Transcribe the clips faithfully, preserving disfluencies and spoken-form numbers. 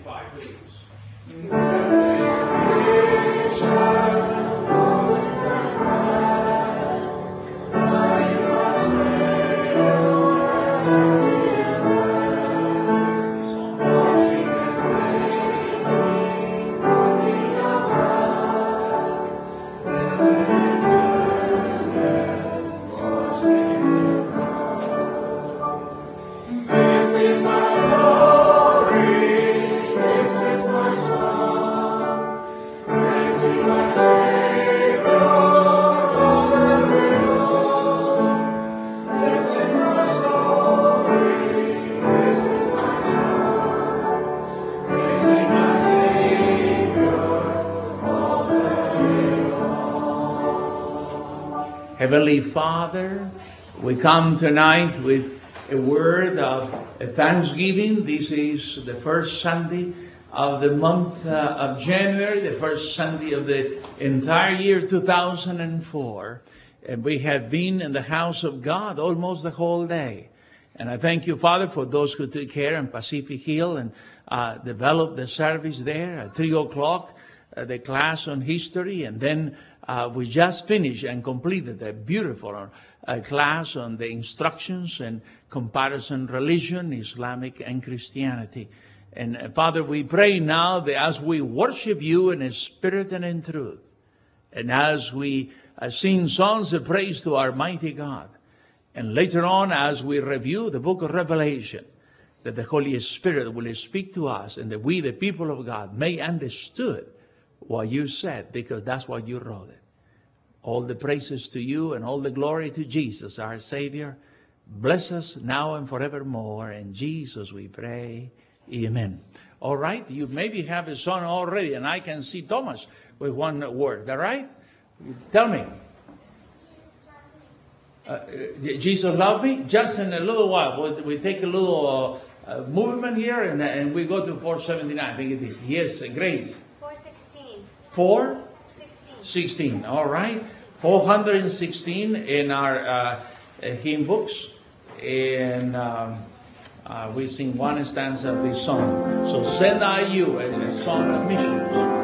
forty-five, please. Heavenly Father, we come tonight with a word of thanksgiving. This is the first Sunday of the month uh, of January, the first Sunday of the entire year two thousand four. And we have been in the house of God almost the whole day. And I thank you, Father, for those who took care in Pacific Hill and uh, developed the service there at three o'clock, uh, the class on history, and then Uh, we just finished and completed a beautiful uh, class on the instructions and comparison religion, Islamic and Christianity. And uh, Father, we pray now that as we worship you in spirit and in truth, and as we uh, sing songs of praise to our mighty God, and later on as we review the book of Revelation, that the Holy Spirit will speak to us and that we, the people of God, may understood what you said, because that's what you wrote it. All the praises to you and all the glory to Jesus, our Savior. Bless us now and forevermore. In Jesus we pray. Amen. All right. You maybe have a song already, and I can see Thomas with one word. All right? Tell me. Uh, Jesus loved me. Just in a little while, we, we take a little uh, uh, movement here, and, and we go to four seventy-nine. I think it is. Yes, Grace. four sixteen. four sixteen. sixteen. All right. four hundred sixteen in our uh, hymn books. And um, uh, we sing one stanza of this song. So send I you, a, a song of missions.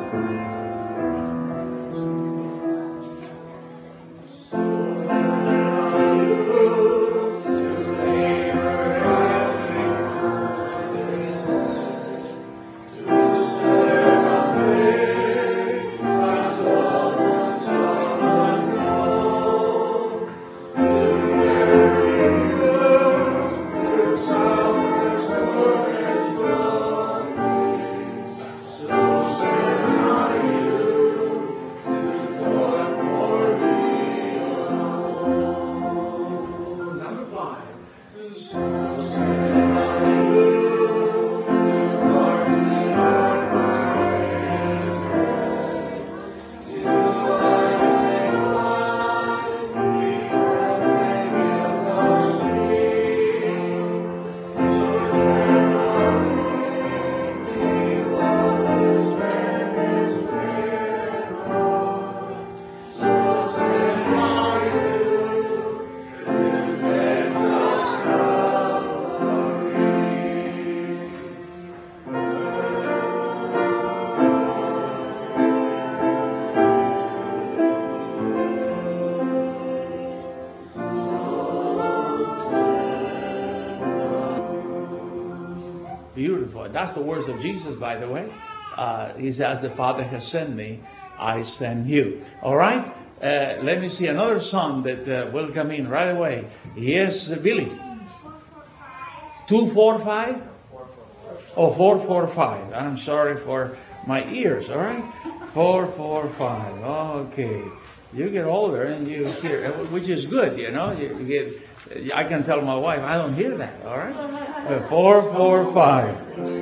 Beautiful. That's the words of Jesus, by the way. Uh, he says, the Father has sent me, I send you. All right? Uh, let me see another song that uh, will come in right away. Yes, Billy. two four five? Oh, four four five. I'm sorry for my ears, all right? four four five. Okay. You get older and you hear, which is good, you know. You get, I can tell my wife, I don't hear that, all right? Uh, four four five.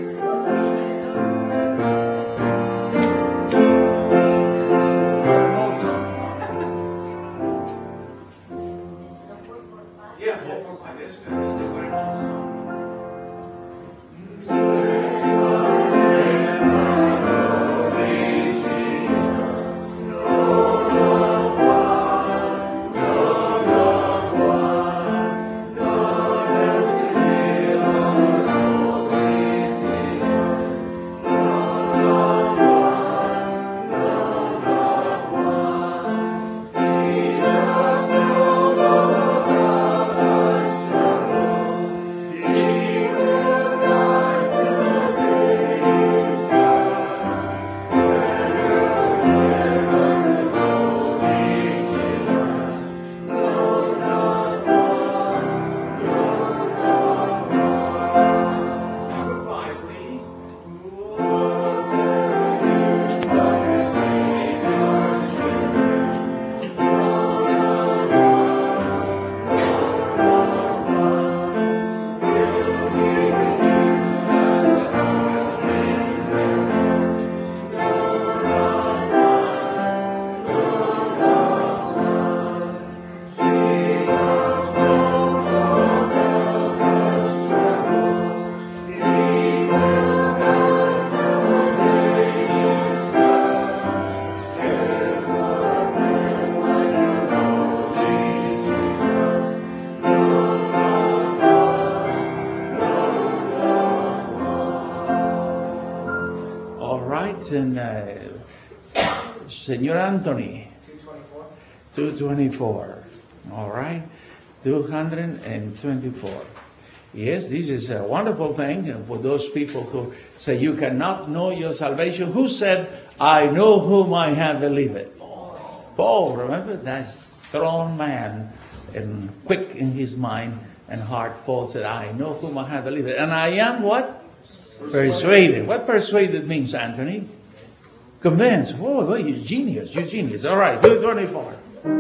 Yeah, four four five. That's good. That's a great song. it. And uh, Senor Anthony. two twenty-four. All right. two twenty-four. Yes, this is a wonderful thing for those people who say you cannot know your salvation. Who said, I know whom I have believed? Paul, remember? That strong man and quick in his mind and heart. Paul said, I know whom I have believed. And I am what? Persuaded. Persuaded. What persuaded means, Anthony? Convinced. Oh, well, you're genius. You're genius. All right, two twenty-four.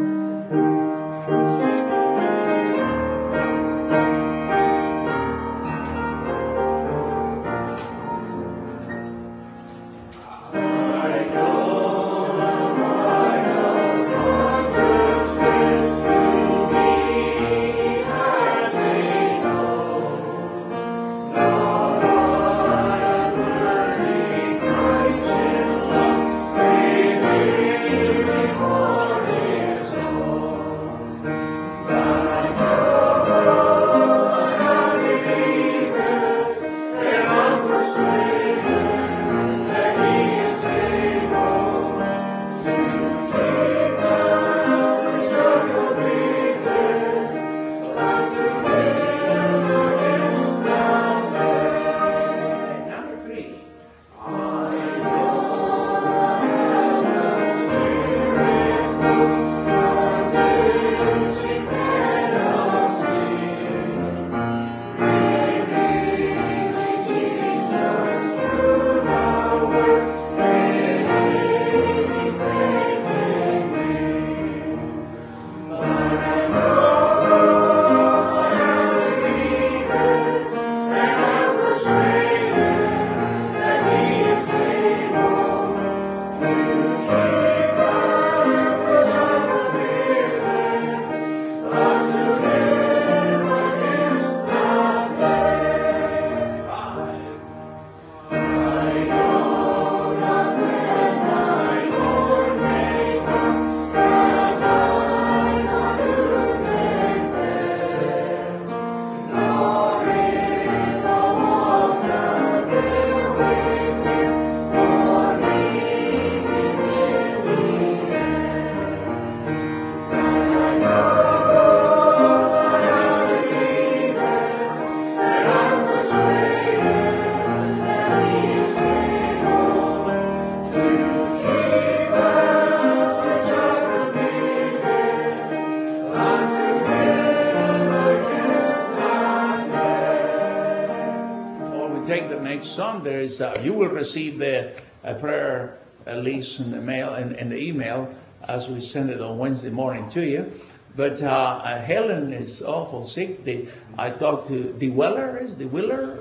Son, there is uh, you will receive the uh, prayer uh, list in the mail and in, in the email as we send it on Wednesday morning to you. But uh, uh, Helen is awful sick. The, I talked to the Weller, is the Willer?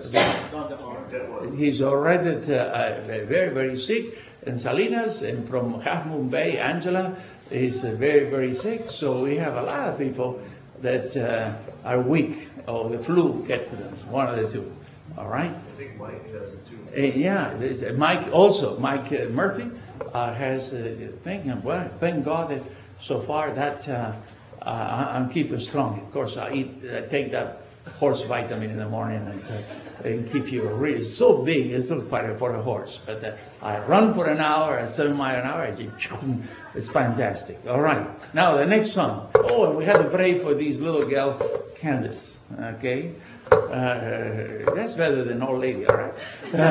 The, he's already uh, uh, very, very sick. And Salinas, and from Half Moon Bay, Angela is uh, very, very sick. So we have a lot of people that uh, are weak, or the flu get to them, one of the two. All right? I think Mike has it too. Uh, yeah, uh, Mike also, Mike uh, Murphy uh, has a thing. And well, thank God that so far that uh, uh, I'm keeping strong. Of course, I eat, I take that horse vitamin in the morning and, uh, and keep you really so big. It's not quite for a horse, but uh, I run for an hour, a seven mile an hour. I just, it's fantastic. All right, now the next song. Oh, and we had to pray for these little girl, Candace. Okay. Uh, that's better than old lady, all right?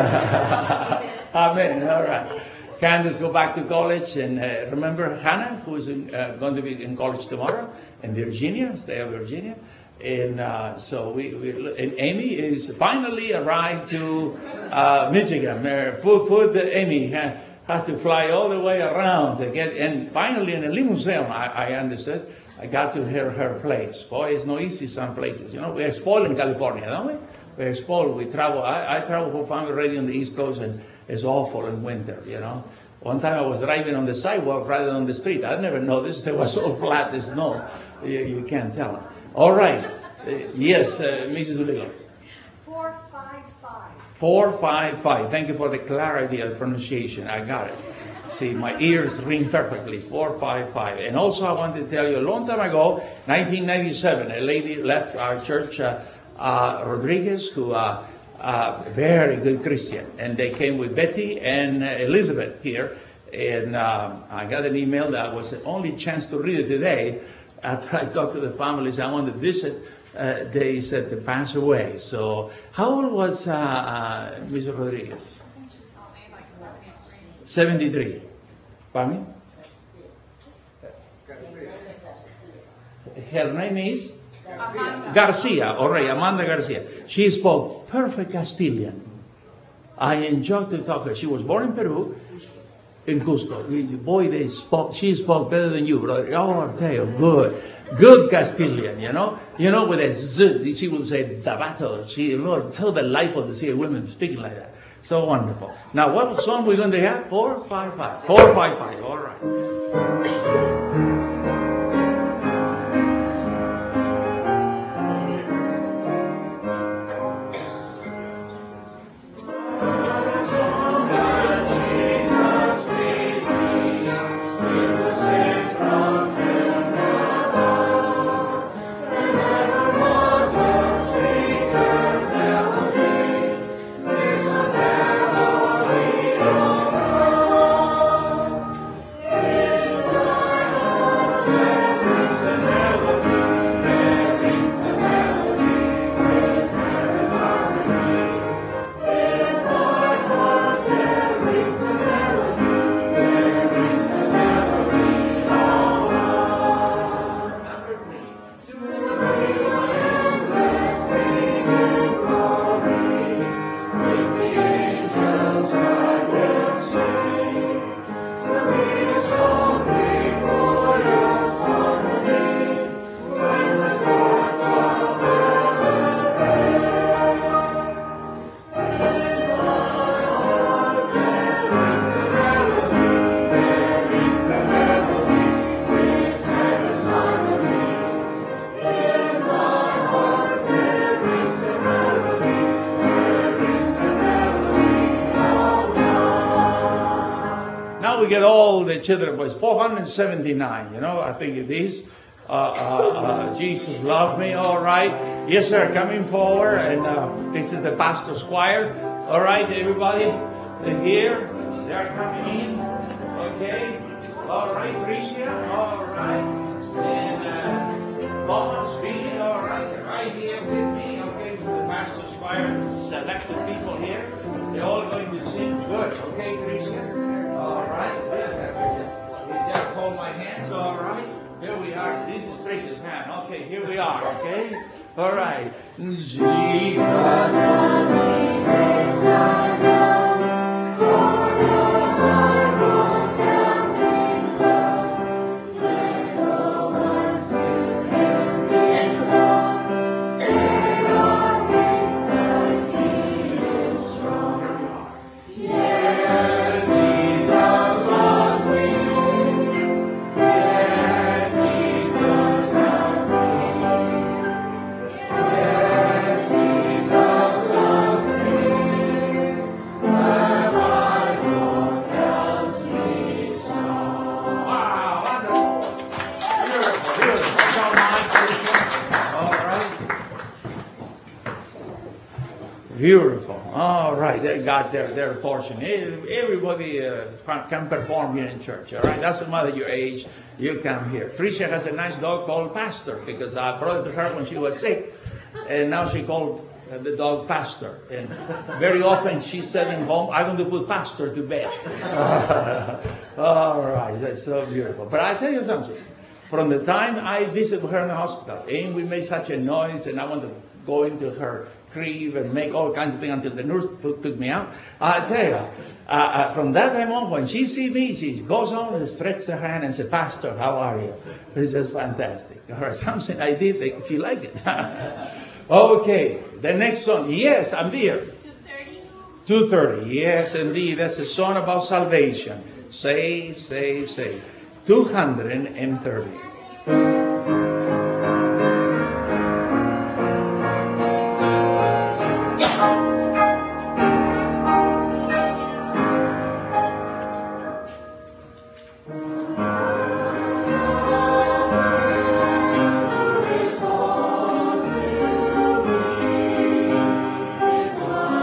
Amen, all right. Candace go back to college, and uh, remember Hannah, who's in, uh, going to be in college tomorrow, and Virginia, stay of Virginia. And uh, so we, we, and Amy is finally arrived to uh, Michigan. Uh, put, put Amy had, had to fly all the way around to get, and finally in a limousine, I, I understood, I got to her, her place. Boy, it's no easy some places. You know, we're spoiled in California, don't we? We're spoiled. We travel. I, I travel for family radio on the East Coast, and it's awful in winter, you know. One time I was driving on the sidewalk rather than on the street. I never noticed it was so flat as snow. You, you can't tell. All right. Uh, yes, uh, Missus Ulilo. four five five. four five five. Thank you for the clarity of the pronunciation. I got it. See, my ears ring perfectly. four five five. And also I want to tell you, a long time ago, nineteen ninety-seven, a lady left our church, uh, uh, Rodriguez, who uh, uh, very good Christian. And they came with Betty and uh, Elizabeth here. And um, I got an email that was the only chance to read it today. After I talked to the families, I wanted to visit. Uh, they said they passed away. So how old was uh, uh, Mister Rodriguez? I think she saw me like seventy-three. seventy-three. Pardon me? Her name is? Amanda. Garcia, all right, Amanda Garcia. She spoke perfect Castilian. I enjoyed to talk to her. She was born in Peru, in Cusco. Boy, they spoke, she spoke better than you, brother. Oh, I'll tell you, good. Good Castilian, you know? You know, with a z, she would say, Dabato. She, you know, so delightful to see a woman speaking like that. So wonderful. Now, what song we're going to have? Four, five, five. Four, five, five. All right. Now we get all the children, boys, four hundred seventy-nine, you know, I think it is. Uh, uh, uh, Jesus loved me, all right. Yes, sir, coming forward, and uh, this is the pastor's choir. All right, everybody, they're here, they're coming in, okay. All right, Tricia, all right. And uh, Thomas, Billy, all right, right here with me, okay. This is the pastor's choir, selected people here. They're all going to sing good, okay, Tricia? All right, you just hold my hands, all right. Here we are. This is Tricia's hand. Okay, here we are, okay? All right. Jesus was me, this I know, for the Bible tells me so. Little ones to him belong, they are weak, but he is strong. Yes, Jesus loves me. Yes, Jesus loves me. Yes, Jesus loves me. The Bible tells me so. Wow, wonderful. Beautiful, beautiful. That's all mine, Teresa. All right. Beautiful. All right, they got their, their portion. Everybody uh, can perform here in church. All right, doesn't matter your age, you come here. Tricia has a nice dog called Pastor because I brought it to her when she was sick, and now she called uh, the dog Pastor. And very often she's sitting home, I'm going to put Pastor to bed. All right, that's so beautiful. But I tell you something. From the time I visited her in the hospital, and we made such a noise, and I wanted to go into her crib and make all kinds of things until the nurse took, took me out. I tell you, uh, uh, from that time on, when she sees me, she goes on and stretches her hand and says, Pastor, how are you? This is fantastic. Or something I did, that she liked it. Okay, the next song. Yes, I'm there. two thirty. two thirty. Yes, indeed. That's a song about salvation. Save, save, save. two hundred thirty. It's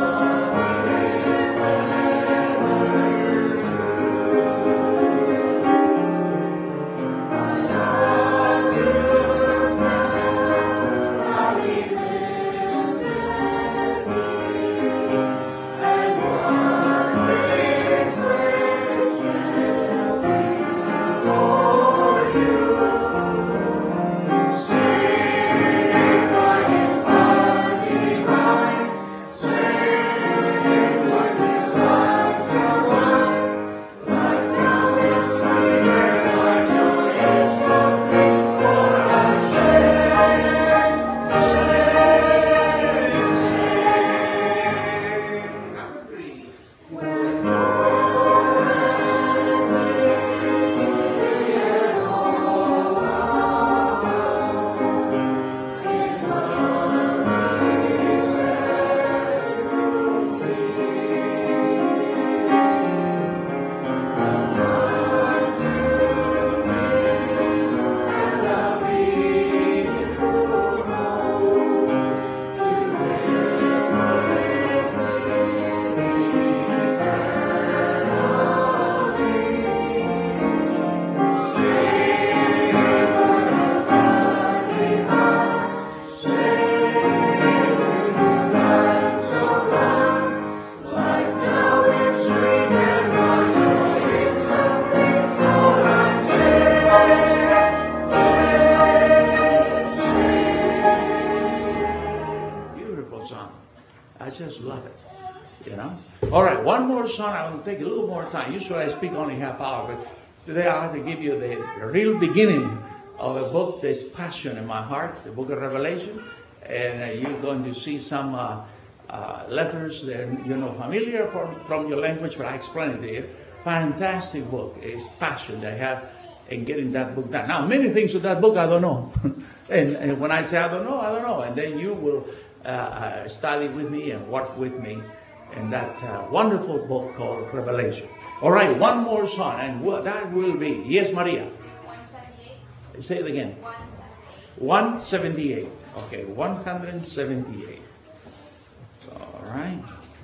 I just love it. You know? All right, one more song. I will take a little more time. Usually I speak only half hour, but today I have to give you the, the real beginning of a book that's passion in my heart, the book of Revelation. And uh, you're going to see some uh, uh, letters that you know familiar from, from your language, but I explain it to you. Fantastic book. It's passion they have in getting that book done. Now, many things with that book I don't know. and, and when I say I don't know, I don't know. And then you will uh, uh, study with me and work with me in that uh, wonderful book called Revelation. All right, one more song, and what that will be. Yes, Maria. one seventy-eight. Say it again. one seventy-eight. Okay, one seventy-eight. All right.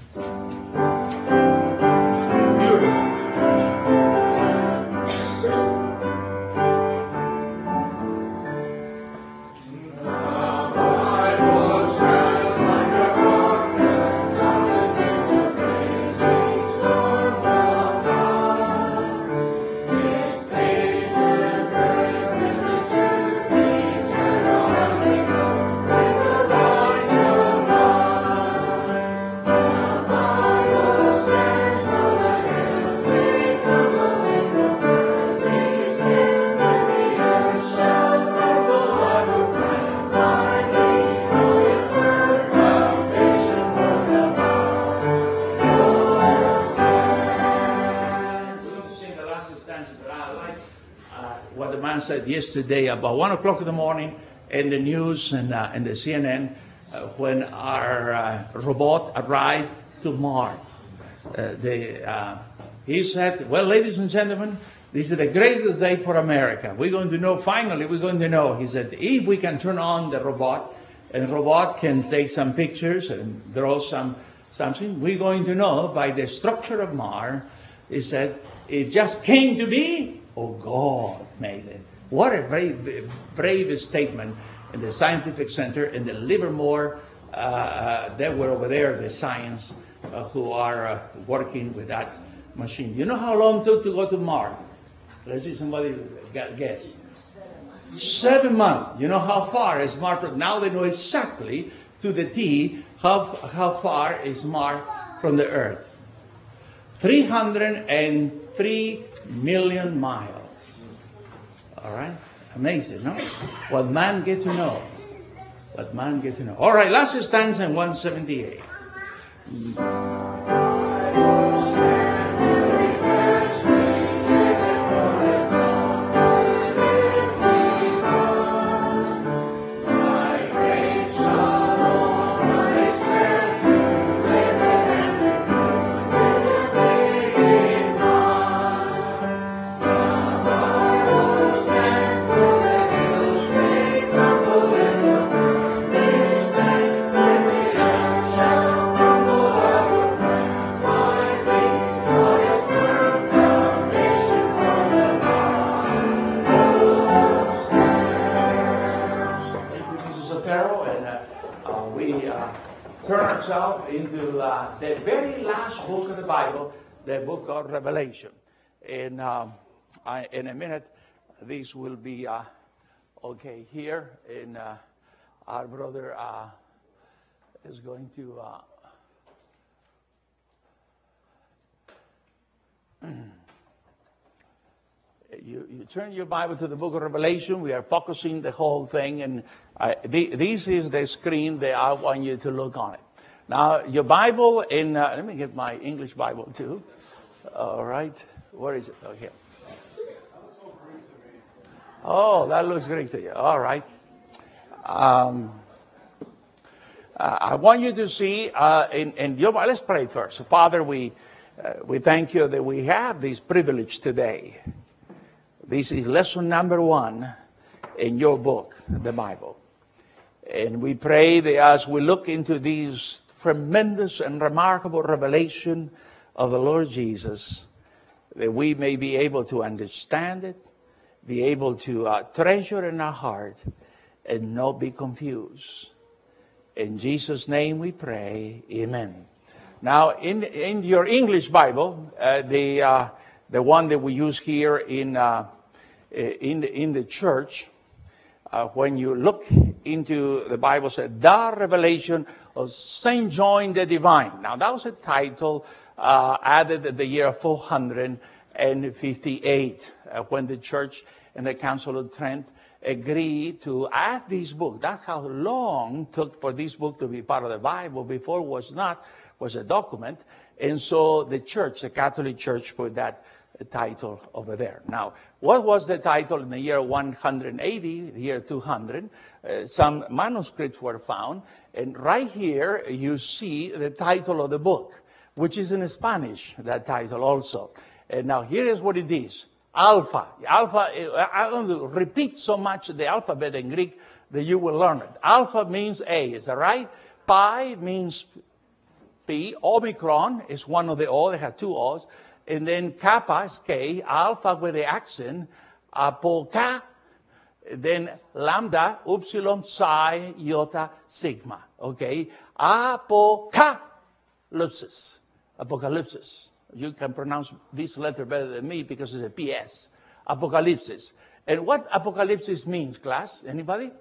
Beautiful. Said yesterday about one o'clock in the morning in the news and uh, in the C N N uh, when our uh, robot arrived to Mars. Uh, they, uh, he said, well, ladies and gentlemen, this is the greatest day for America. We're going to know, finally, we're going to know. He said, if we can turn on the robot and the robot can take some pictures and draw some something, we're going to know by the structure of Mars. He said, it just came to be, oh, God made it. What a brave, brave statement in the scientific center in the Livermore. Uh, uh, they were over there, the science, uh, who are uh, working with that machine. You know how long it took to go to Mars? Let's see somebody guess. Seven months. You know how far is Mars? Now they know exactly to the T how, how far is Mars from the Earth. three hundred three million miles. All right? Amazing, no? What man get to know. What man get to know. All right, last stanza in one seventy-eight. Into uh, the very last book of the Bible, the book of Revelation. And um, I, in a minute, this will be uh, okay here. And uh, our brother uh, is going to. Uh, You, you turn your Bible to the book of Revelation. We are focusing the whole thing. And uh, the, this is the screen that I want you to look on it. Now, your Bible in, uh, let me get my English Bible too. All right. Where is it? Oh, here. Oh, that looks great to you. All right. Um, uh, I want you to see uh, in, in your Bible. Let's pray first. Father, we, uh, we thank you that we have this privilege today. This is lesson number one in your book, the Bible. And we pray that as we look into these tremendous and remarkable revelation of the Lord Jesus, that we may be able to understand it, be able to uh, treasure in our heart, and not be confused. In Jesus' name we pray, amen. Now, in, in your English Bible, uh, the, uh, the one that we use here in, uh, in, the, in the church, uh, when you look into the Bible said, The Revelation of Saint John the Divine. Now, that was a title uh, added at the year four hundred fifty-eight uh, when the church and the Council of Trent agreed to add this book. That's how long it took for this book to be part of the Bible. Before it was not, was a document. And so the church, the Catholic Church, put that title over there. Now, what was the title in the year one hundred eighty, the year two hundred? Uh, some manuscripts were found. And right here, you see the title of the book, which is in Spanish, that title also. And now here is what it is. Alpha. Alpha, I'm going to repeat so much the alphabet in Greek that you will learn it. Alpha means A, is that right? Pi means P. Omicron is one of the O, they have two O's. And then Kappa is K, Alpha with the accent, Apoca, then Lambda, Upsilon, Psi, Iota, Sigma. Okay? Apocalypsis. Apocalypsis. You can pronounce this letter better than me because it's a P S. Apocalypsis. And what apocalypsis means, class? Anybody?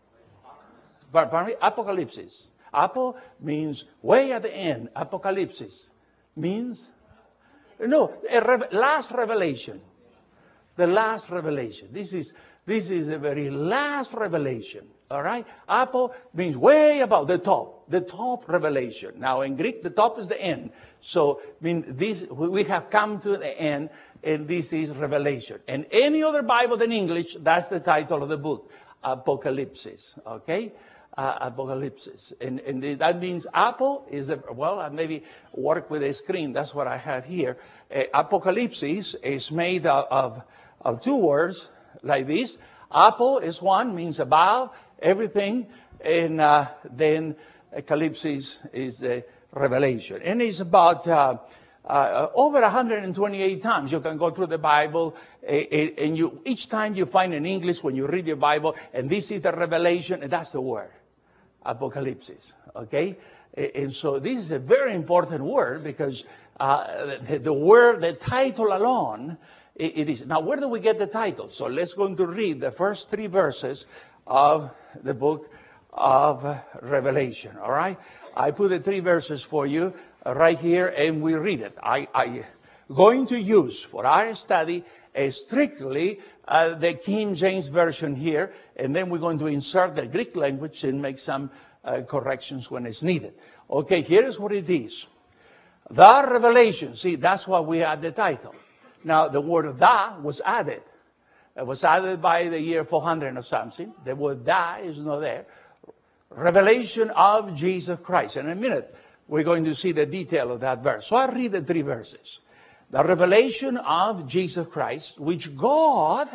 Pardon me? Apocalypsis. Apo means way at the end. Apocalypsis means, no, a rev- last revelation. The last revelation. This is, this is the very last revelation. All right? Apo means way above the top. The top revelation. Now, in Greek, the top is the end. So, I mean, this, we have come to the end, and this is Revelation. And any other Bible than English, that's the title of the book. Apocalypsis. Okay? Uh, apocalypsis. And, and that means Apo is, the, well, I maybe work with a screen. That's what I have here. Uh, apocalypsis is made of, of, of two words like this. Apo is one, means above everything. And uh, then uh, calypsis is the revelation. And it's about uh, uh, over one hundred twenty-eight times you can go through the Bible, uh, and you each time you find in English when you read your Bible, and this is the revelation, and that's the word. Apocalypsis, okay? And so this is a very important word because uh, the, the word, the title alone, it, it is. Now, where do we get the title? So let's go to read the first three verses of the book of Revelation, all right? I put the three verses for you right here, and we read it. I, I going to use for our study uh, strictly uh, the King James Version here, and then we're going to insert the Greek language and make some uh, corrections when it's needed. Okay, here's what it is. The Revelation. See, that's why we add the title. Now, the word "the" was added. It was added by the year four hundred or something. The word "the" is not there. Revelation of Jesus Christ. In a minute, we're going to see the detail of that verse. So I read the three verses. The revelation of Jesus Christ, which God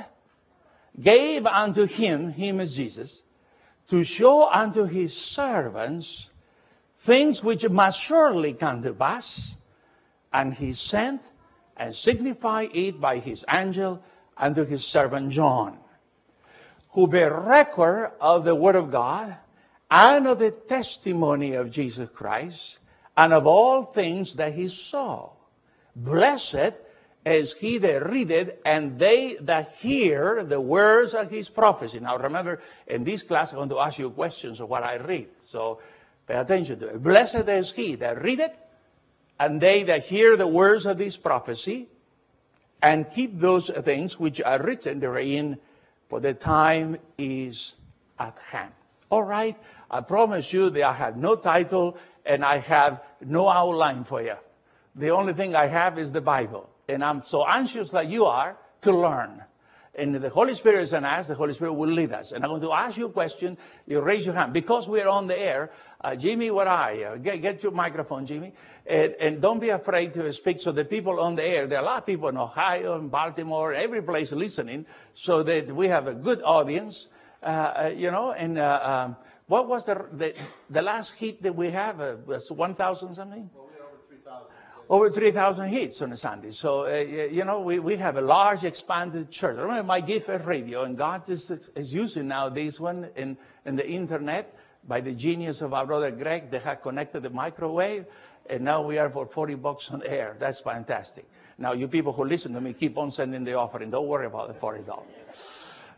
gave unto him, him is Jesus, to show unto his servants things which must surely come to pass, and he sent and signified it by his angel unto his servant John, who bear record of the word of God, and of the testimony of Jesus Christ, and of all things that he saw. Blessed is he that readeth, and they that hear the words of his prophecy. Now remember, in this class, I'm going to ask you questions of what I read. So pay attention to it. Blessed is he that readeth, and they that hear the words of this prophecy, and keep those things which are written therein, for the time is at hand. All right, I promise you that I have no title and I have no outline for you. The only thing I have is the Bible. And I'm so anxious like you are to learn. And the Holy Spirit is in us, the Holy Spirit will lead us. And I'm going to ask you a question. You raise your hand. Because we're on the air, uh, Jimmy, where are you? Get, get your microphone, Jimmy. And, and don't be afraid to speak. So the people on the air, there are a lot of people in Ohio and Baltimore, every place listening, so that we have a good audience. Uh, you know, and uh, um, what was the, the the last hit that we have? Uh, was one thousand something? Well, we had over three thousand. Over three thousand hits on a Sunday. So, uh, you know, we, we have a large, expanded church. I remember my gift at radio, and God is, is using now this one in, in the internet by the genius of our brother Greg. They have connected the microwave, and now we are for forty bucks on air. That's fantastic. Now, you people who listen to me, keep on sending the offering. Don't worry about the forty dollars.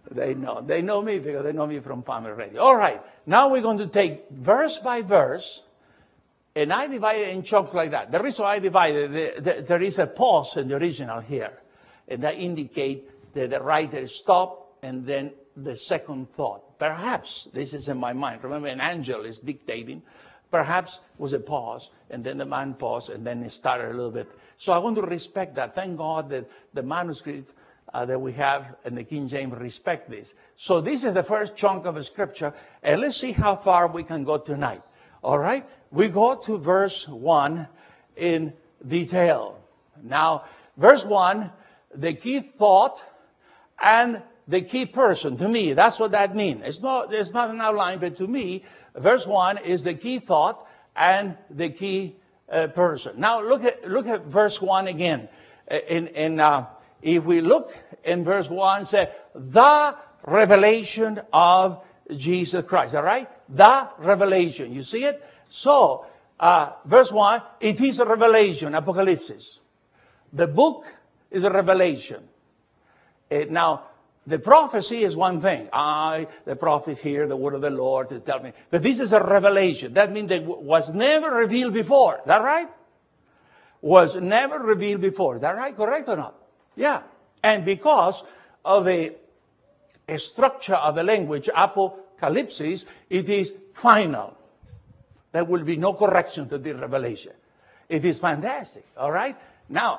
They know. They know me because they know me from Family Radio. All right. Now we're going to take verse by verse, and I divide it in chunks like that. The reason I divided it, there is a pause in the original here, and that indicates that the writer stopped and then the second thought. Perhaps, this is in my mind. Remember, an angel is dictating. Perhaps was a pause, and then the man paused, and then it started a little bit. So I want to respect that. Thank God that the manuscript uh, that we have in the King James respect this. So this is the first chunk of the scripture, and let's see how far we can go tonight. All right? We go to verse one in detail. Now, verse one, the key thought and the key person. To me, that's what that means. It's not, it's not an outline, but to me, verse one is the key thought and the key uh, person. Now, look at look at verse one again. In, in, uh, if we look in verse one, say, the revelation of Jesus Christ. All right? The revelation. You see it? So, uh, verse one, it is a revelation, Apocalypse. The book is a revelation. Uh, now, the prophecy is one thing. I, the prophet, hear the word of the Lord to tell me. But this is a revelation. That means that was never revealed before. Is that right? Was never revealed before. Is that right? Correct or not? Yeah. And because of the structure of the language, Apocalypse, it is final. There will be no correction to the revelation. It is fantastic. All right? Now,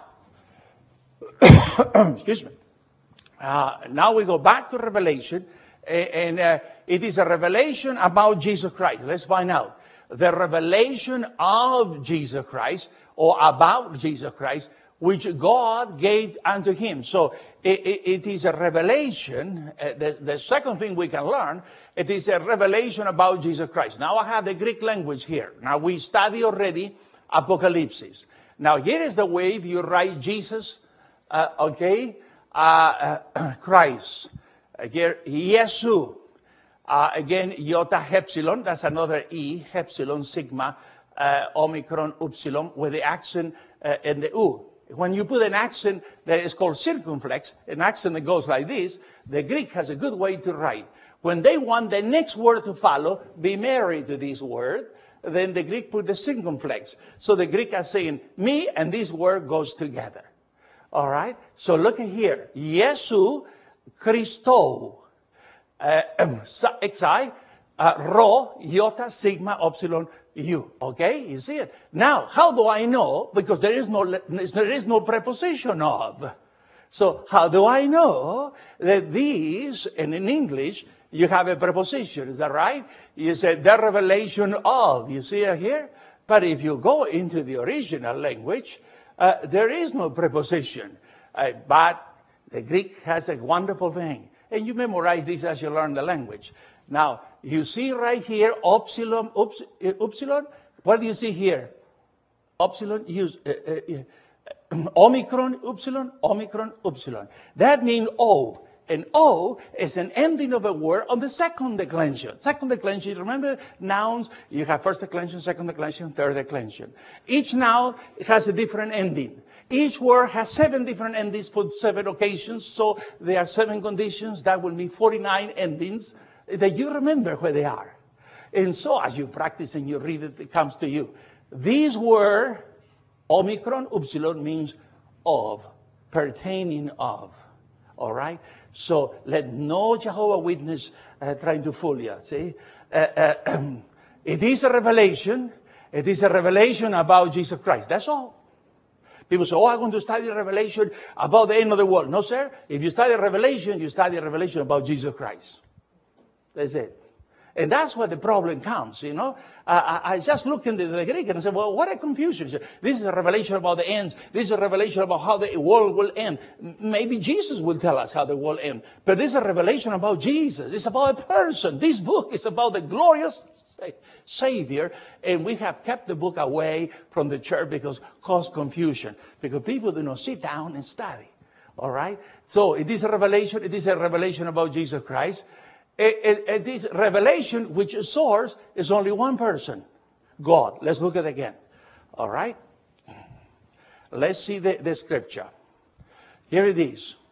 excuse me. Uh, now we go back to Revelation, and uh, it is a revelation about Jesus Christ. Let's find out. The revelation of Jesus Christ, or about Jesus Christ, which God gave unto him. So it, it, it is a revelation. Uh, the, the second thing we can learn, it is a revelation about Jesus Christ. Now I have the Greek language here. Now we study already Apocalypse. Now here is the way you write Jesus, uh, okay? Uh, uh, Christ. Uh, here, Yesu. Uh, again, iota hepsilon. That's another E. Hepsilon, sigma, uh, omicron, upsilon, with the accent uh, in the U. When you put an accent that is called circumflex, an accent that goes like this, the Greek has a good way to write. When they want the next word to follow, be married to this word, then the Greek put the circumflex. So the Greek are saying, me and this word goes together. All right? So look at here. Yesu Christo. Uh, Xi, uh, Rho, iota, sigma, epsilon, U. Okay? You see it? Now, how do I know? Because there is no, there is no preposition of. So how do I know that these, and in English, you have a preposition. Is that right? You say the revelation of. You see it here? But if you go into the original language, Uh, there is no preposition, uh, but the Greek has a wonderful thing. And you memorize this as you learn the language. Now, you see right here, upsilon, ups, uh, upsilon. What do you see here? Upsilon, use, uh, uh, uh, omicron, upsilon, omicron, upsilon. That means O. And O is an ending of a word on the second declension. Second declension, remember nouns, you have first declension, second declension, third declension. Each noun has a different ending. Each word has seven different endings for seven occasions, so there are seven conditions. That will be forty-nine endings that you remember where they are. And so as you practice and you read it, it comes to you. These word, omicron, upsilon, means of, pertaining of. All right? So let no Jehovah's Witness uh, trying to fool you. See? Uh, uh, it is a revelation. It is a revelation about Jesus Christ. That's all. People say, oh, I'm going to study Revelation about the end of the world. No, sir. If you study Revelation, you study Revelation about Jesus Christ. That's it. And that's where the problem comes, you know. Uh, I, I just look into the Greek and say, well, what a confusion. This is a revelation about the ends. This is a revelation about how the world will end. Maybe Jesus will tell us how the world ends. But this is a revelation about Jesus. It's about a person. This book is about the glorious Savior. And we have kept the book away from the church because it caused confusion. Because people do not sit down and study. All right? So it is a revelation. It is a revelation about Jesus Christ. And this revelation, which source is only one person, God. Let's look at it again. All right? Let's see the, the scripture. Here it is.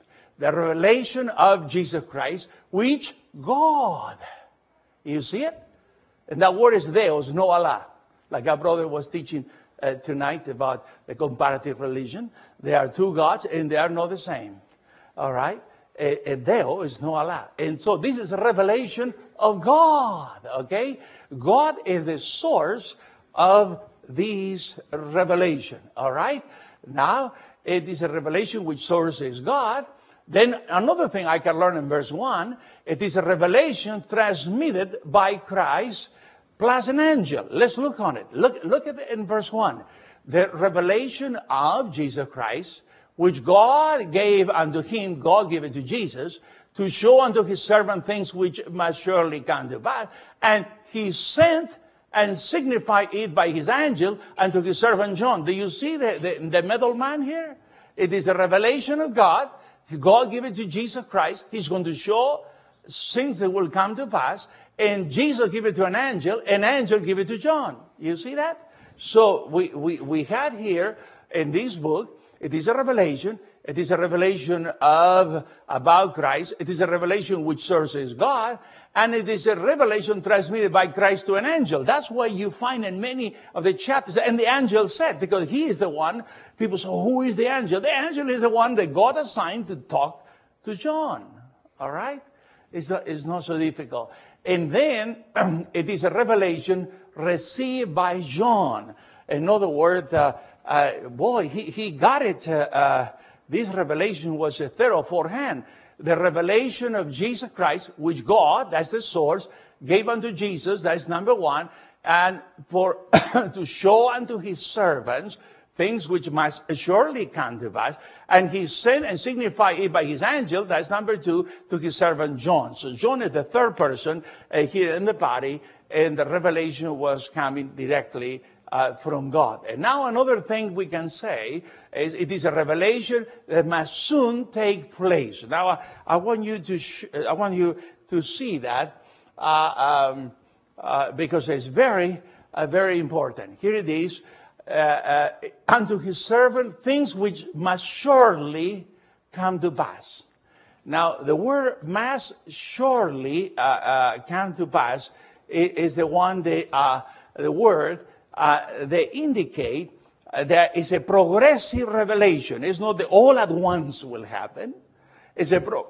The revelation of Jesus Christ, which God. You see it? And that word is Deus, no Allah. Like our brother was teaching uh, tonight about the comparative religion. There are two gods and they are not the same. All right? A, a Deo is no Allah. And so this is a revelation of God. Okay? God is the source of this revelation. All right? Now, it is a revelation which source is God. Then another thing I can learn in verse one, it is a revelation transmitted by Christ plus an angel. Let's look on it. Look, look at it in verse one. The revelation of Jesus Christ, which God gave unto him, God gave it to Jesus, to show unto his servant things which must surely come to pass. And he sent and signified it by his angel unto his servant John. Do you see the, the, the middleman here? It is the revelation of God. God gave it to Jesus Christ. He's going to show things that will come to pass. And Jesus gave it to an angel. An angel gave it to John. You see that? So we, we, we had here in this book, it is a revelation. It is a revelation of about Christ. It is a revelation which serves as God. And it is a revelation transmitted by Christ to an angel. That's why you find in many of the chapters, and the angel said, because he is the one, people say, who is the angel? The angel is the one that God assigned to talk to John. All right? It's not, it's not so difficult. And then it is a revelation received by John. In other words, uh, uh, boy, he, he got it. Uh, uh, this revelation was a thorough forehand. The revelation of Jesus Christ, which God, that's the source, gave unto Jesus, that's number one, and for to show unto his servants things which must surely come to pass. And he sent and signified it by his angel, that's number two, to his servant John. So John is the third person uh, here in the body, and the revelation was coming directly Uh, from God. And now another thing we can say is it is a revelation that must soon take place. Now I, I want you to sh- I want you to see that uh, um, uh, because it's very uh, very important. Here it is, uh, uh, unto his servant things which must surely come to pass. Now the word must surely uh, uh, come to pass is, is the one that uh, the word. Uh, they indicate uh, there is a progressive revelation. It's not that all at once will happen. It's a, pro-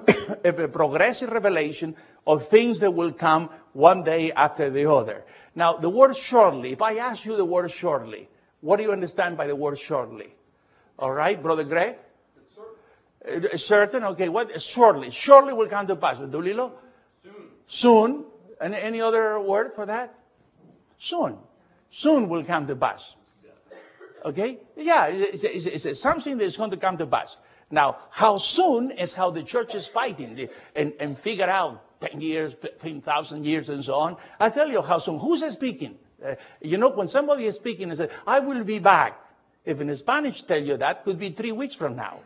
a progressive revelation of things that will come one day after the other. Now, the word shortly, if I ask you the word shortly, what do you understand by the word shortly? All right, Brother Greg? It's certain. Uh, certain, okay. What? Shortly. Shortly will come to pass. Dulilo? Soon. Soon. Any, any other word for that? Soon. Soon will come to pass. Okay? Yeah, it's, it's, it's something that's going to come to pass. Now, how soon is how the church is fighting and, and figure out ten years, fifteen thousand years and so on. I tell you how soon. Who's speaking? Uh, you know, when somebody is speaking and says, I will be back. If in Spanish tell you that, could be three weeks from now.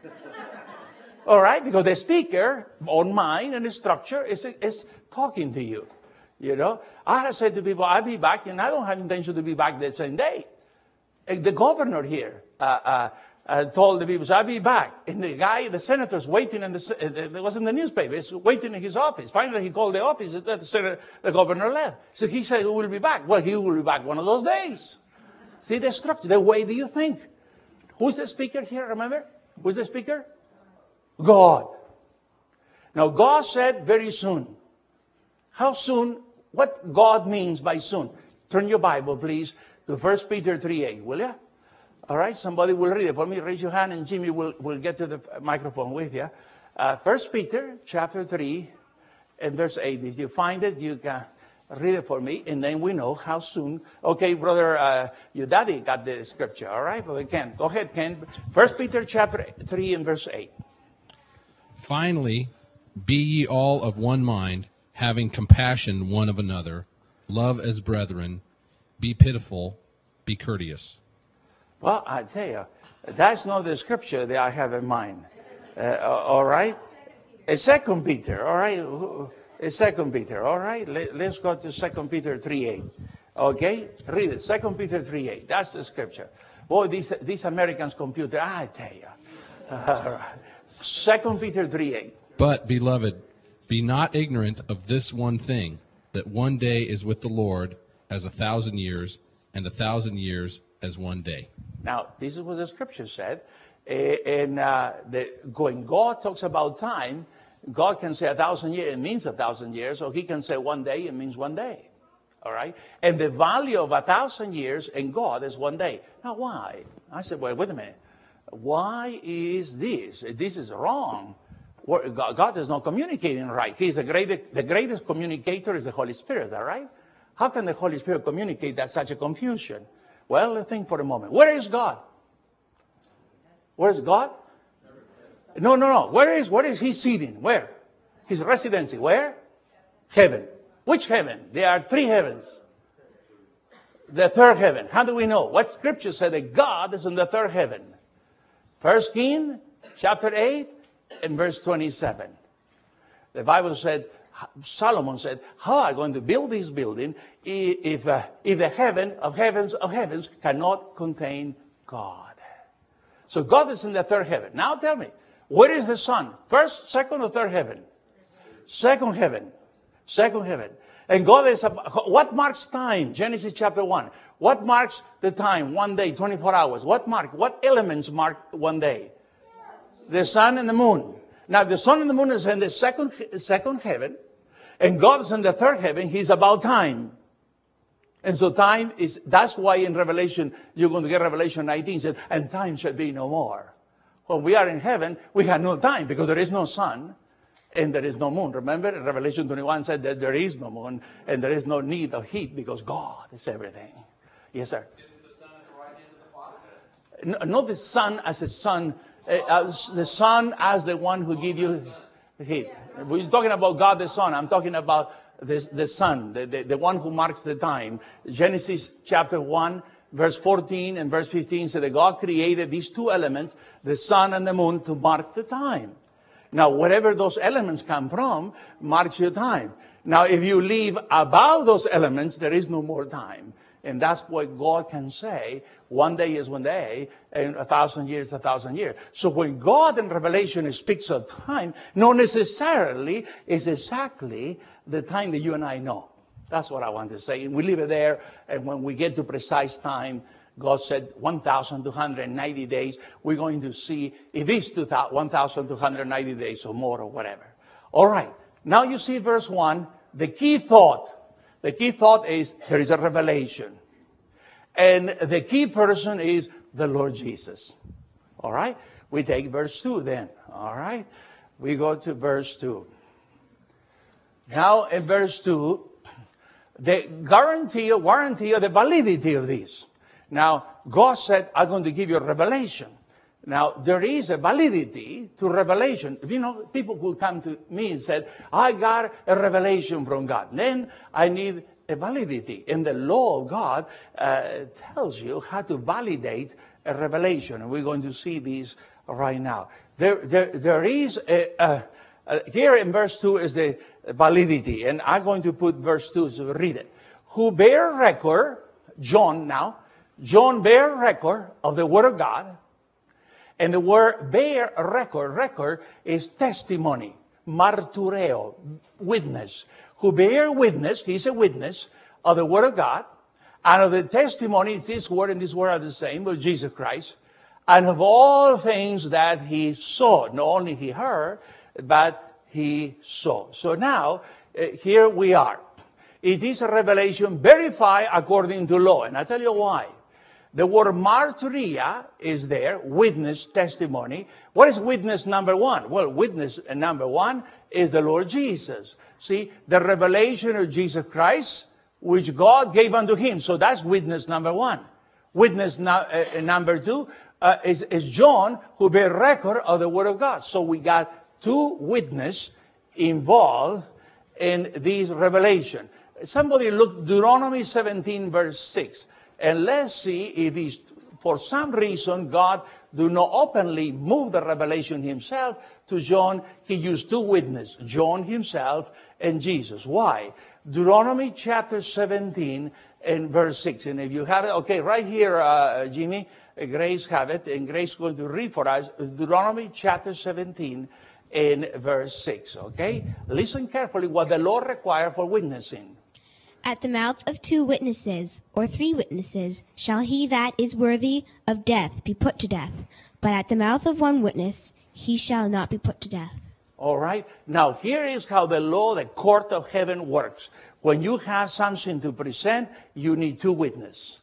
All right? Because the speaker, on mind and the structure, is, is talking to you. You know, I have said to people, I'll be back, and I don't have intention to be back the same day. And the governor here uh, uh, uh, told the people, I'll be back. And the guy, the senator's waiting in the, uh, it was in the newspaper, he's waiting in his office. Finally, he called the office, the, senator, the governor left. So he said, he will be back. Well, he will be back one of those days. See the structure, the way do you think? Who's the speaker here, remember? Who's the speaker? God. Now, God said very soon. How soon? What God means by soon? Turn your Bible, please, to First Peter three eight, will you? All right, somebody will read it for me. Raise your hand, and Jimmy will, will get to the microphone with you. Uh, First Peter chapter three and verse eight. If you find it, you can read it for me, and then we know how soon. Okay, brother, uh, your daddy got the scripture. All right, brother Ken. Go ahead, Ken. First Peter chapter three and verse eight. Finally, be ye all of one mind, having compassion one of another, love as brethren, be pitiful, be courteous. Well, I tell you, that's not the scripture that I have in mind. Uh, all right? A Second Peter, all right? A Second Peter, all right? Let, let's go to Second Peter three eight. Okay? Read it. Second Peter three eight. That's the scripture. Boy, these, these Americans' computer, I tell you. Uh, Second Peter three eight. But, beloved, be not ignorant of this one thing, that one day is with the Lord as a thousand years, and a thousand years as one day. Now, this is what the scripture said. Uh, and uh, the, when God talks about time, God can say a thousand years, it means a thousand years, or he can say one day, it means one day. All right? And the value of a thousand years in God is one day. Now, why? I said, well, wait a minute. Why is this? This is wrong. God is not communicating right. He's the greatest, the greatest communicator is the Holy Spirit, all right? How can the Holy Spirit communicate that such a confusion? Well, think for a moment. Where is God? Where is God? No, no, no. Where is, where is he sitting? Where? His residency. Where? Heaven. Which heaven? There are three heavens. The third heaven. How do we know? What scripture said that God is in the third heaven? First Kings, chapter eight, and verse twenty-seven. The Bible said, Solomon said, how am I going to build this building if, uh, if the heaven of heavens of heavens cannot contain God? So God is in the third heaven. Now tell me, where is the Son? First, second, or third heaven? Second heaven. Second heaven. And God is, what marks time? Genesis chapter one. What marks the time? One day, twenty-four hours. What mark? What elements mark one day? The sun and the moon. Now the sun and the moon is in the second, second heaven. And God is in the third heaven. He's about time. And so time is, that's why in Revelation, you're going to get Revelation nineteen, said, and time shall be no more. When we are in heaven, we have no time because there is no sun and there is no moon. Remember, Revelation twenty-one said that there is no moon and there is no need of heat because God is everything. Yes, sir. Isn't the Son at the right hand of the Father? No, not the Son as a son, uh, as the Son as the one who gives you heat. We're talking about God the Son. I'm talking about the, the Son, the, the, the one who marks the time. Genesis chapter one, verse fourteen and verse fifteen said that God created these two elements, the sun and the moon, to mark the time. Now, wherever those elements come from, marks your time. Now, if you leave above those elements, there is no more time. And that's what God can say. One day is one day, and a thousand years, a thousand years. So when God in Revelation speaks of time, not necessarily is exactly the time that you and I know. That's what I want to say. And we leave it there, and when we get to precise time, God said one thousand two hundred ninety days. We're going to see if it's one thousand two hundred ninety days or more or whatever. All right. Now you see verse one. The key thought. The key thought is there is a revelation. And the key person is the Lord Jesus. All right? We take verse two then. All right? We go to verse two. Now in verse two, the guarantee or warranty of the validity of this. Now, God said, I'm going to give you a revelation. Now, there is a validity to revelation. You know, people will come to me and said, I got a revelation from God. Then I need a validity. And the law of God uh, tells you how to validate a revelation. And we're going to see these right now. There, there, there is, a, a, a, here in verse two is the validity. And I'm going to put verse two, so read it. Who bear record, John now, John bear record of the Word of God. And the word bear record, record is testimony, martureo, witness. Who bear witness, he's a witness of the Word of God, and of the testimony, this word and this word are the same, of Jesus Christ, and of all things that he saw. Not only he heard, but he saw. So now, uh, here we are. It is a revelation verified according to law. And I tell you why. The word martyria is there, witness, testimony. What is witness number one? Well, witness number one is the Lord Jesus. See, the revelation of Jesus Christ, which God gave unto him. So that's witness number one. Witness no, uh, number two uh, is, is John, who bear record of the Word of God. So we got two witnesses involved in this revelation. Somebody look Deuteronomy seventeen, verse six. And let's see if he's, for some reason, God do not openly move the revelation himself to John. He used two witnesses, John himself and Jesus. Why? Deuteronomy chapter seventeen and verse six. And if you have it, okay, right here, uh, Jimmy, uh, Grace have it, and Grace is going to read for us Deuteronomy chapter seventeen in verse six, okay? Listen carefully what the Lord requires for witnessing. At the mouth of two witnesses, or three witnesses, shall he that is worthy of death be put to death. But at the mouth of one witness he shall not be put to death. All right? Now, here is how the law, the court of heaven works. When you have something to present, you need two witnesses.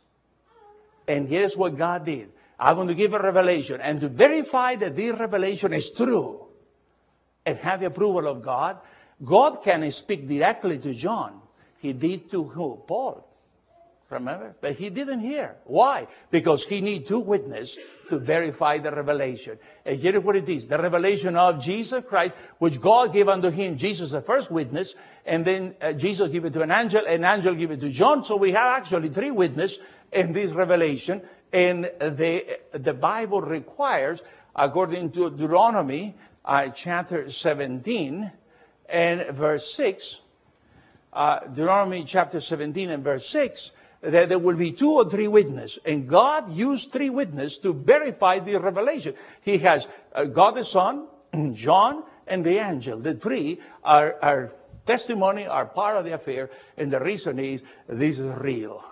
And here's what God did. I'm going to give a revelation. And to verify that this revelation is true and have the approval of God, God can speak directly to John. He did to who? Paul. Remember? But he didn't hear. Why? Because he need two witnesses to verify the revelation. And here is what it is. The revelation of Jesus Christ, which God gave unto him, Jesus the first witness, and then uh, Jesus gave it to an angel, and angel gave it to John. So we have actually three witnesses in this revelation. And the, the Bible requires, according to Deuteronomy uh, chapter seventeen and verse six, uh, Deuteronomy chapter seventeen and verse six, that there will be two or three witnesses. And God used three witnesses to verify the revelation. He has uh, God the Son, John, and the angel. The three are, are testimony, are part of the affair. And the reason is, this is real.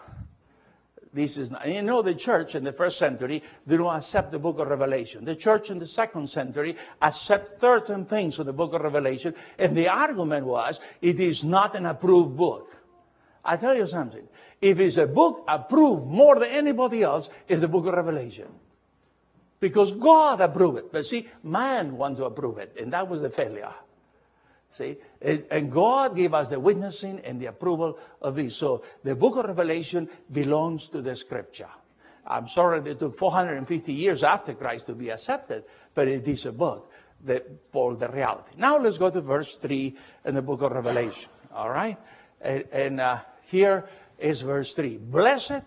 This is not, you know, the church in the first century, they don't accept the book of Revelation. The church in the second century accept certain things of the book of Revelation. And the argument was, it is not an approved book. I tell you something. If it's a book approved more than anybody else, it's the book of Revelation. Because God approved it. But see, man wants to approve it. And that was the failure. See? And God gave us the witnessing and the approval of this. So the book of Revelation belongs to the Scripture. I'm sorry that it took four hundred fifty years after Christ to be accepted, but it is a book that for the reality. Now let's go to verse three in the book of Revelation. All right? And, and uh, here is verse three. Blessed,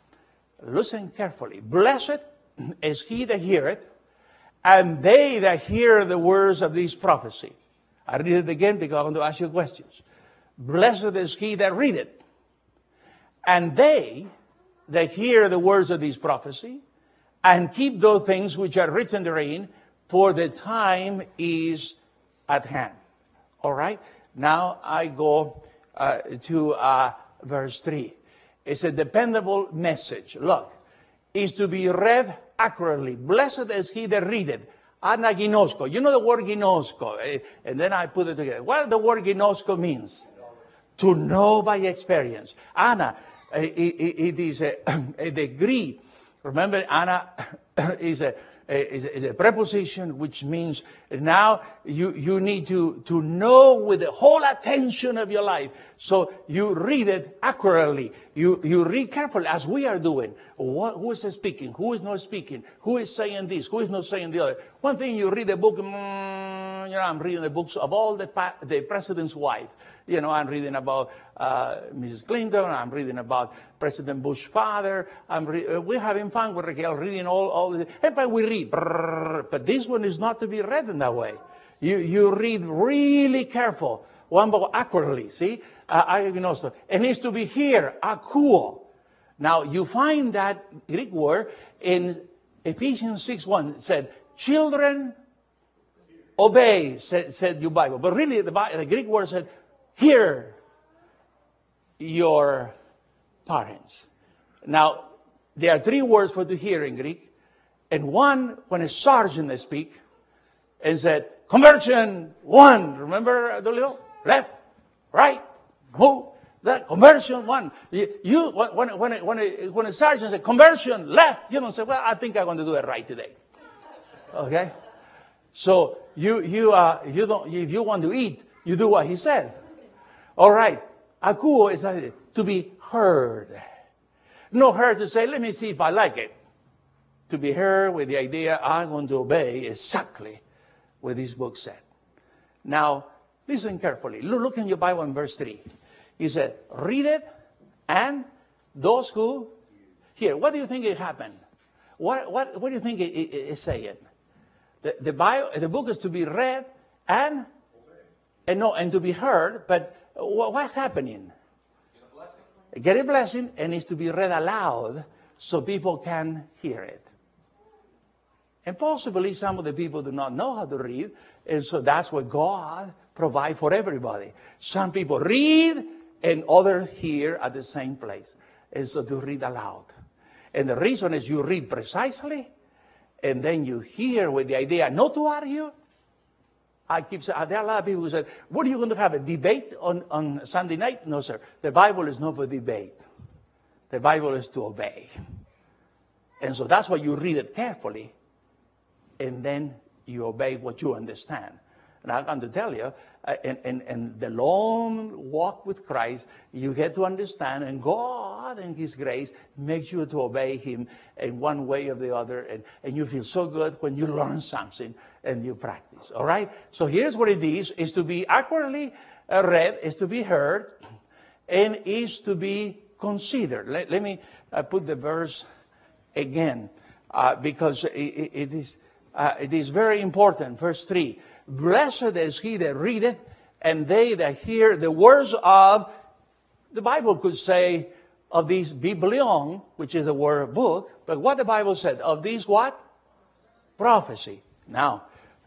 listen carefully, blessed is he that heareth, and they that hear the words of this prophecy. I read it again because I want to ask you questions. Blessed is he that readeth, and they that hear the words of this prophecy, and keep those things which are written therein, for the time is at hand. All right? Now I go uh, to uh, verse three. It's a dependable message. Look, is to be read accurately. Blessed is he that readeth. Anaginosko. You know the word ginosko. And then I put it together. What the word ginosko means? To know by experience. Ana, it is a, a degree. Remember, ana is a, is a, is a preposition which means now you, you need to, to know with the whole attention of your life. So you read it accurately. You, you read carefully, as we are doing. What, who is speaking? Who is not speaking? Who is saying this? Who is not saying the other? One thing, you read a book, mm, you know, I'm reading the books of all the, the president's wife. You know, I'm reading about uh, Missus Clinton. I'm reading about President Bush's father. I'm re- uh, we're having fun with Raquel, reading all, all the, and we read. Brrr, but this one is not to be read in that way. You, you read really careful. One book accurately, see? Uh, and it needs to be here, akuo. Now, you find that Greek word in Ephesians six one. It said, children, obey, said, said your Bible. But really, the, the Greek word said, hear your parents. Now, there are three words for to hear in Greek. And one, when a sergeant speaks, and said, conversion, one. Remember the little? Left, right, move. That conversion, one. You, you when, when, when, a, when a sergeant said, conversion, left, you don't say, well, I think I'm going to do it right today. Okay? So, you, you, uh, you don't, if you want to eat, you do what he said. All right. Akuo is uh, to be heard. No heard to say, let me see if I like it. To be heard with the idea, I'm going to obey exactly what this book said. Now, listen carefully. Look, look in your Bible in verse three. He said, read it, and those who hear. What do you think it happened? What, what, what do you think it is saying? The, the, Bible, the book is to be read and, and, no, and to be heard, but what, what's happening? Get a blessing. Get a blessing, and it's to be read aloud so people can hear it. And possibly some of the people do not know how to read, and so that's what God provides for everybody. Some people read, and others hear at the same place. And so to read aloud. And the reason is you read precisely, and then you hear with the idea not to argue. I keep saying, there are a lot of people who say, what are you going to have, a debate on, on Sunday night? No, sir. The Bible is not for debate. The Bible is to obey. And so that's why you read it carefully, and then you obey what you understand. And I'm going to tell you, uh, in, in, in the long walk with Christ, you get to understand, and God in His grace makes you to obey Him in one way or the other, and, and you feel so good when you learn something and you practice. All right? So here's what it is, is to be accurately uh, read, is to be heard, and is to be considered. Let, let me uh, put the verse again, uh, because it, it is... Uh, it is very important. Verse three. Blessed is he that readeth, and they that hear the words of, the Bible could say, of these biblion, which is the word book, but what the Bible said, of these what? Prophecy. Now,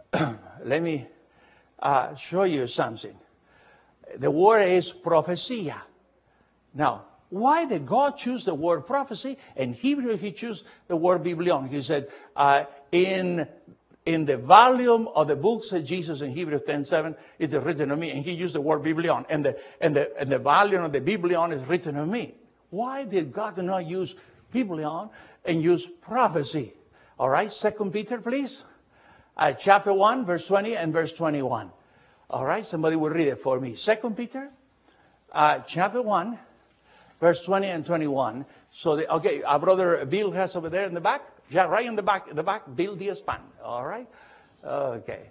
let me uh, show you something. The word is prophecia. Now, why did God choose the word prophecy? In Hebrew, He chose the word biblion. He said, uh, in in the volume of the books of Jesus in Hebrews ten seven, it is written of me. And He used the word biblion. And the, and the, and the volume of the biblion is written of me. Why did God not use biblion and use prophecy? All right, Second Peter, please. Uh, chapter one, verse twenty and verse twenty-one. All right, somebody will read it for me. Second Peter, uh, chapter one. Verse twenty and twenty-one. So, the, okay, our brother Bill has over there in the back. Yeah, right in the back, in the back, Bill Diaz-Pan. All right? Okay.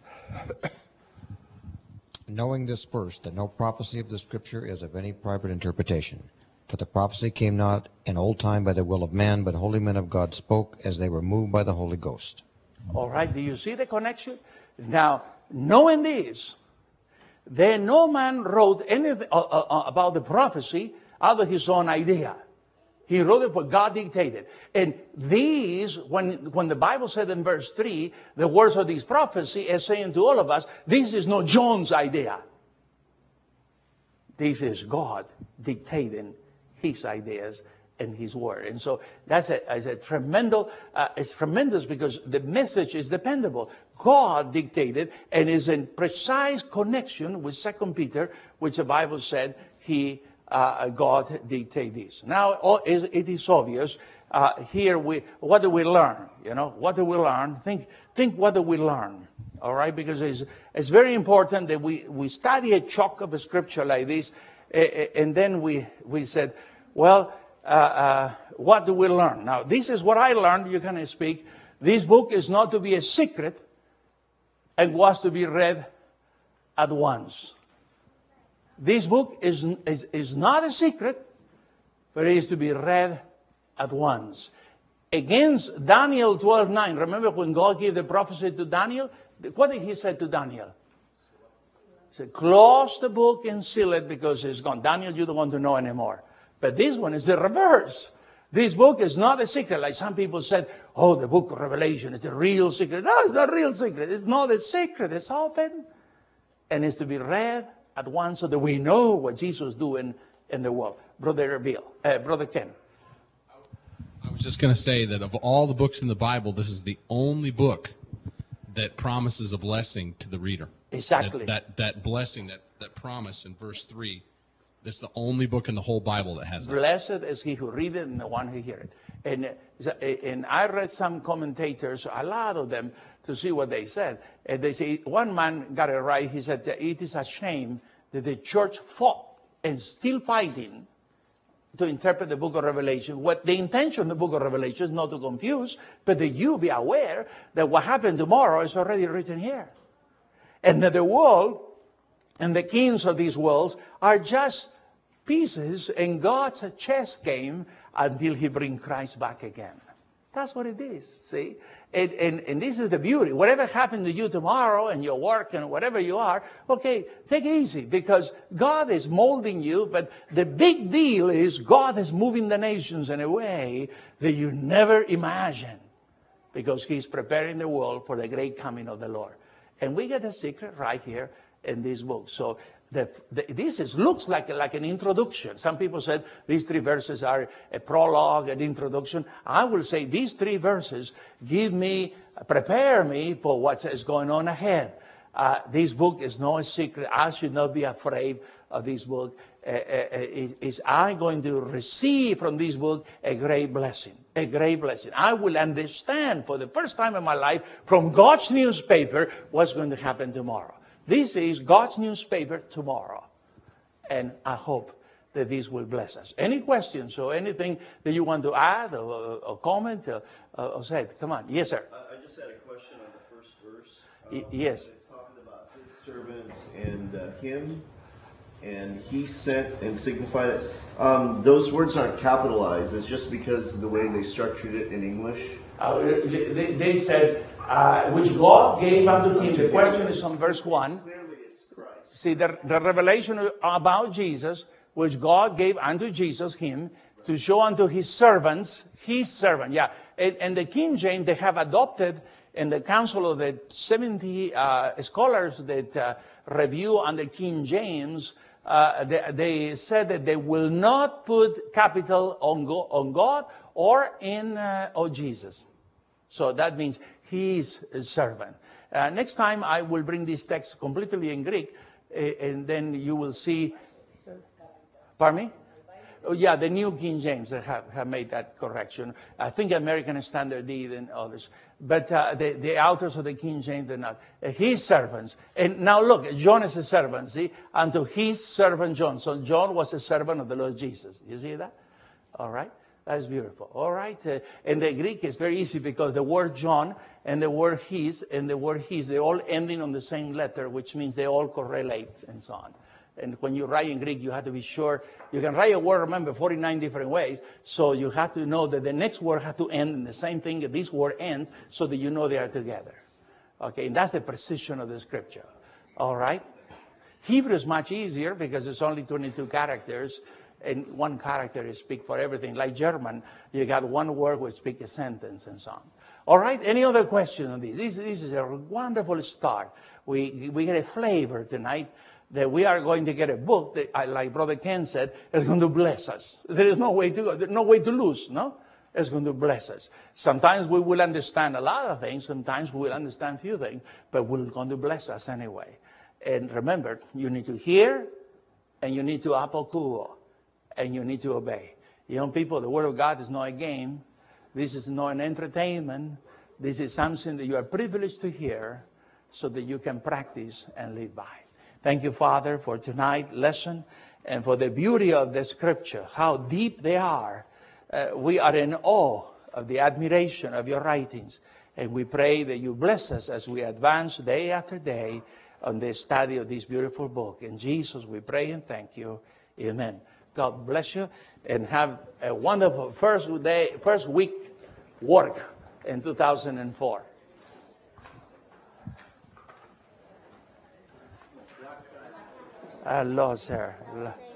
Knowing this first, that no prophecy of the Scripture is of any private interpretation. For the prophecy came not in old time by the will of man, but holy men of God spoke as they were moved by the Holy Ghost. All right, do you see the connection? Now, knowing this, then no man wrote anything uh, uh, about the prophecy out of his own idea. He wrote it what God dictated. And these, when, when the Bible said in verse three, the words of this prophecy is saying to all of us, this is not John's idea. This is God dictating His ideas and His word. And so that's a, that's a tremendous, uh, it's tremendous because the message is dependable. God dictated and is in precise connection with Second Peter, which the Bible said He Uh, God dictate this. Now, it is obvious. Uh, here, we what do we learn? You know, what do we learn? Think, think. What do we learn? All right, because it's it's very important that we we study a chunk of a scripture like this, uh, and then we we said, well, uh, uh, what do we learn? Now, this is what I learned. You can speak. This book is not to be a secret, and was to be read at once. This book is, is, is not a secret, but it is to be read at once. Against Daniel twelve nine, remember when God gave the prophecy to Daniel? What did He say to Daniel? He said, close the book and seal it because it's gone. Daniel, you don't want to know anymore. But this one is the reverse. This book is not a secret. Like some people said, oh, the book of Revelation is a real secret. No, it's not a real secret. It's not a secret. It's open. And it's to be read at once so that we know what Jesus is doing in the world. Brother Bill, uh, Brother Ken. I was just going to say that of all the books in the Bible, this is the only book that promises a blessing to the reader. Exactly. That that, that blessing, that, that promise in verse three, that's the only book in the whole Bible that has that. Blessed is he who readeth and the one who heareth. And, and I read some commentators, a lot of them, to see what they said. And they say, one man got it right. He said, it is a shame that the church fought and still fighting to interpret the book of Revelation. What the intention of the book of Revelation is not to confuse, but that you be aware that what happened tomorrow is already written here. And that the world and the kings of these worlds are just pieces in God's chess game until He brings Christ back again. That's what it is, see? And, and, and this is the beauty. Whatever happened to you tomorrow and your work and whatever you are, okay, take it easy because God is molding you. But the big deal is God is moving the nations in a way that you never imagined. because he's preparing the world for the great coming of the Lord. And we get the secret right here in this book. So the, the, this is, looks like, like an introduction. Some people said these three verses are a prologue, an introduction. I will say these three verses give me, prepare me for what is going on ahead. Uh, this book is no secret. I should not be afraid of this book. Uh, uh, is, is I going to receive from this book a great blessing? A great blessing. I will understand for the first time in my life from God's newspaper what's going to happen tomorrow. This is God's newspaper tomorrow. And I hope that this will bless us. Any questions or anything that you want to add or, or comment or, or say? Come on. Yes, sir. I just had a question on the first verse. Y- Um, yes. It's talking about his servants and uh, him, and he sent and signified it. Um, those words aren't capitalized. It's just because of the way they structured it in English. Uh, they, they said, uh, which God gave unto him. The question is on verse one. Clearly, it's Christ. See, the, the revelation about Jesus, which God gave unto Jesus, him, to show unto his servants, his servant. Yeah. And, and the King James, they have adopted in the council of the seventy uh, scholars that uh, review under King James, uh, they, they said that they will not put capital on, go, on God or in uh, on Jesus. So that means his servant. Uh, next time I will bring this text completely in Greek, uh, and then you will see. Pardon me? Oh, yeah, the New King James have, have made that correction. I think American Standard did and others. But uh, the, the authors of the King James did not. Uh, his servants. And now look, John is a servant, see? Unto his servant John. So John was a servant of the Lord Jesus. You see that? All right. That's beautiful. All right. Uh, and the Greek is very easy because the word John and the word his and the word his, they all ending on the same letter, which means they all correlate and so on. And when you write in Greek, you have to be sure. You can write a word, remember, forty-nine different ways. So you have to know that the next word has to end in the same thing that this word ends so that you know they are together. Okay, and that's the precision of the scripture. All right? Hebrew is much easier because it's only twenty-two characters. And one character is speak for everything. Like German, you got one word which speak a sentence and so on. All right, any other question on this? This, this is a wonderful start. We, we get a flavor tonight that we are going to get a book that, like Brother Ken said, is going to bless us. There is no way to go, no way to lose, no? It's going to bless us. Sometimes we will understand a lot of things. Sometimes we will understand few things, but we're going to bless us anyway. And remember, you need to hear, and you need to apokuo, and you need to obey. Young people, the Word of God is not a game. This is not an entertainment. This is something that you are privileged to hear so that you can practice and live by. Thank you, Father, for tonight's lesson and for the beauty of the Scripture, how deep they are. Uh, we are in awe of the admiration of your writings. And we pray that you bless us as we advance day after day on the study of this beautiful book. In Jesus, we pray and thank you. Amen. God bless you and have a wonderful first day, first week work in two thousand four. Hello, sir.